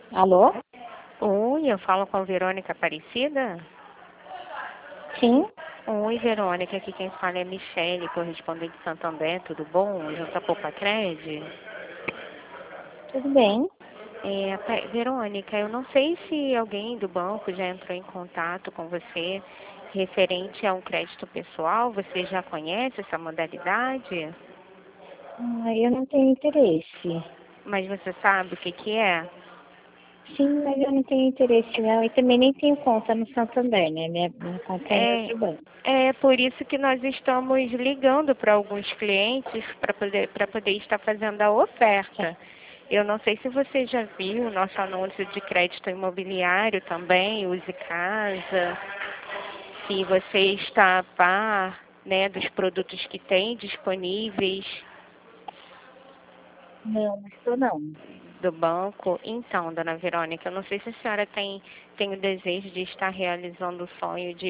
Alô? Oi, eu falo com a Verônica Aparecida? Sim, Oi, Verônica, aqui quem fala é Michele, correspondente de Santo André, tudo bom? Junto a Poupa-Cred? tudo bem. Verônica, eu não sei se alguém do banco já entrou em contato com você referente a um crédito pessoal, você já conhece essa modalidade? Eu não tenho interesse. Mas você sabe o que que é? Sim, mas eu não tenho interesse não. E também nem tenho conta no Santander, né? Minha conta é em É, outro banco. é por isso que nós estamos ligando para alguns clientes para poder estar fazendo a oferta. Eu não sei se você já viu o nosso anúncio de crédito imobiliário também, Use Casa, se você está a par, né, dos produtos que tem disponíveis Não, estou não. do banco. Então, dona Verônica, eu não sei se a senhora tem o desejo de estar realizando o sonho de